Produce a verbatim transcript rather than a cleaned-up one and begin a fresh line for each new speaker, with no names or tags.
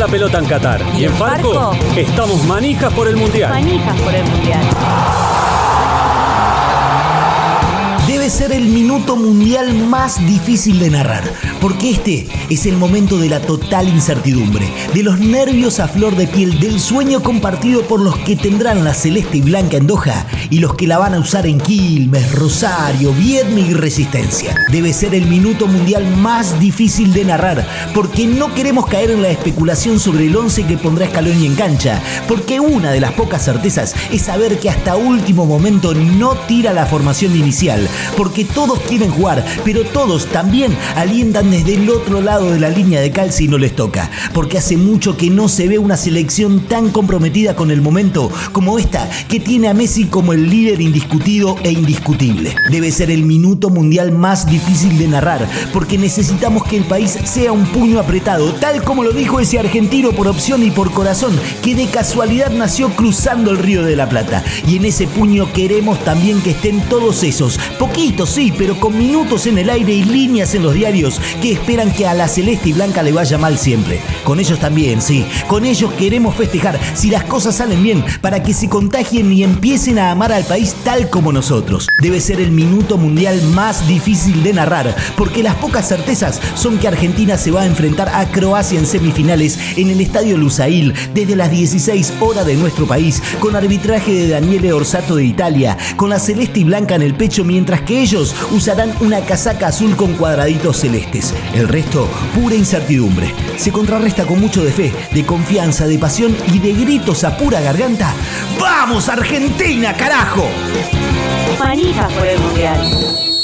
pelota en Qatar.
¿Y en Farco?
Estamos manijas por el Mundial.
Manijas por el Mundial.
Debe ser el minuto mundial más difícil de narrar, porque este es el momento de la total incertidumbre, de los nervios a flor de piel, del sueño compartido por los que tendrán la celeste y blanca en Doha y los que la van a usar en Quilmes, Rosario, Viedma y Resistencia. Debe ser el minuto mundial más difícil de narrar, porque no queremos caer en la especulación sobre el once que pondrá Scaloni en cancha, porque una de las pocas certezas es saber que hasta último momento no tira la formación inicial, porque todos quieren jugar, pero todos también alientan desde el otro lado de la línea de cal si no les toca, porque hace mucho que no se ve una selección tan comprometida con el momento como esta, que tiene a Messi como el líder indiscutido e indiscutible. Debe ser el minuto mundial más difícil de narrar, porque necesitamos que el país sea un puño apretado, tal como lo dijo ese argentino por opción y por corazón, que de casualidad nació cruzando el Río de la Plata, y en ese puño queremos también que estén todos esos, poquitos sí, pero con minutos en el aire y líneas en los diarios, que esperan que a la celeste y blanca le vaya mal siempre. Con ellos también, sí, con ellos queremos festejar si las cosas salen bien, para que se contagien y empiecen a amar al país tal como nosotros. Debe ser el minuto mundial más difícil de narrar, porque las pocas certezas son que Argentina se va a enfrentar a Croacia en semifinales en el Estadio Lusail desde las dieciséis horas de nuestro país, con arbitraje de Daniele Orsato de Italia, con la celeste y blanca en el pecho, mientras que ellos usarán una casaca azul con cuadraditos celestes. El resto, pura incertidumbre. Se contrarresta con mucho de fe, de confianza, de pasión y de gritos a pura garganta. ¡Vamos, Argentina, carajo!
Manijas por el Mundial.